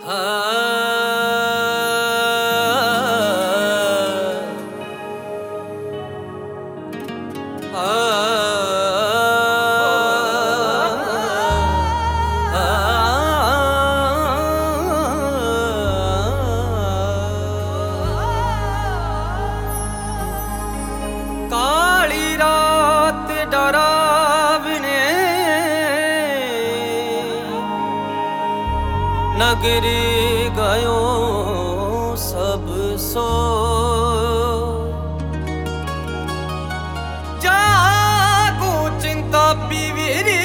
काली रात डरावने नगरी गयो सब सो जागो चिंता पीविरी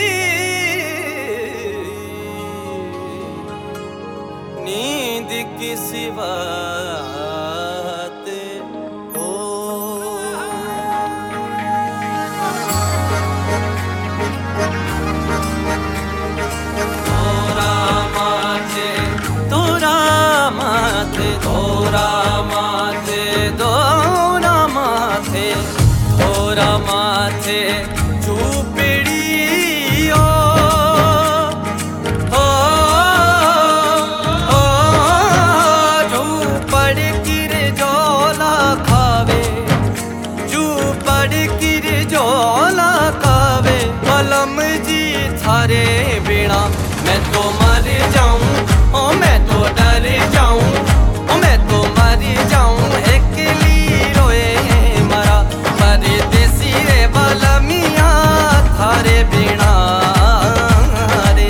नींद की सिवा माथे चूपड़ियो चूपड़ किर जोला खावे चूपड़ किर जोला खावे बलम जी थारे बिना मैं तो मर जाऊं ओ मैं तो डर जाऊं ओ मैं तो मर जाऊं अकेली रोए मरा परदेसी रे बलमिया थारे बिना रे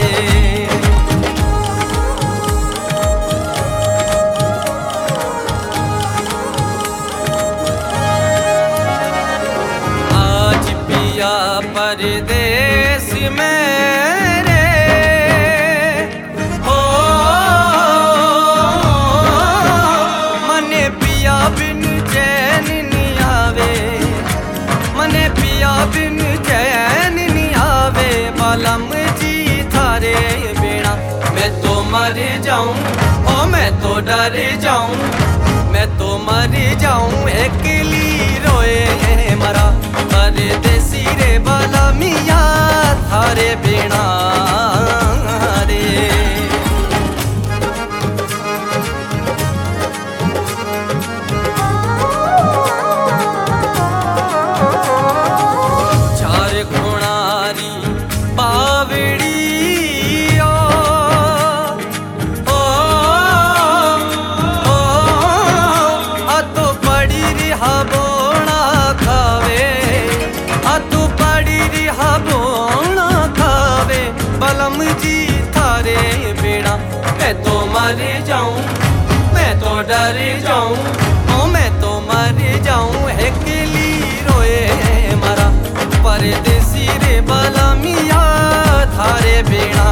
आज पिया परदेस में बिन चैन नहीं आवे बलम जी थारे बिना मैं तो मर जाऊं ओ मैं तो डर जाऊं मैं तो मर जाऊं अकेली रोए मरा परदेसी रे बलमिया थारे बिना रे बलम जी थारे बिना मैं तो मर जाऊं मैं तो डर जाऊं ओ मैं तो मर जाऊं अकेली रोए मरा परदेसी रे बलमिया थारे बिना